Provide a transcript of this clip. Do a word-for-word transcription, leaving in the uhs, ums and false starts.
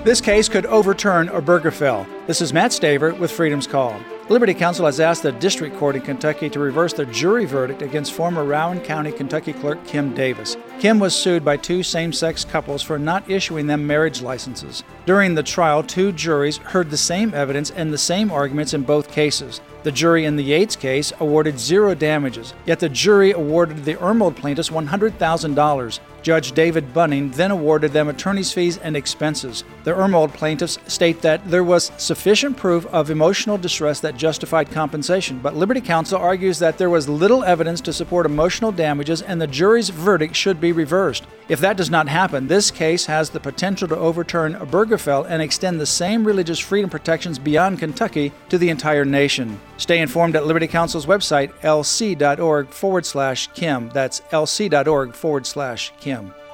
This case could overturn Obergefell. This is Matt Staver with Freedom's Call. Liberty Counsel has asked the District Court in Kentucky to reverse the jury verdict against former Rowan County, Kentucky clerk Kim Davis. Kim was sued by two same-sex couples for not issuing them marriage licenses. During the trial, two juries heard the same evidence and the same arguments in both cases. The jury in the Yates case awarded zero damages, yet the jury awarded the Ermold plaintiffs one hundred thousand dollars. Judge David Bunning then awarded them attorney's fees and expenses. The Ermold plaintiffs state that there was sufficient proof of emotional distress that justified compensation, but Liberty Counsel argues that there was little evidence to support emotional damages and the jury's verdict should be reversed. If that does not happen, this case has the potential to overturn Obergefell and extend the same religious freedom protections beyond Kentucky to the entire nation. Stay informed at Liberty Counsel's website, lc.org forward slash Kim. That's lc.org forward slash Kim.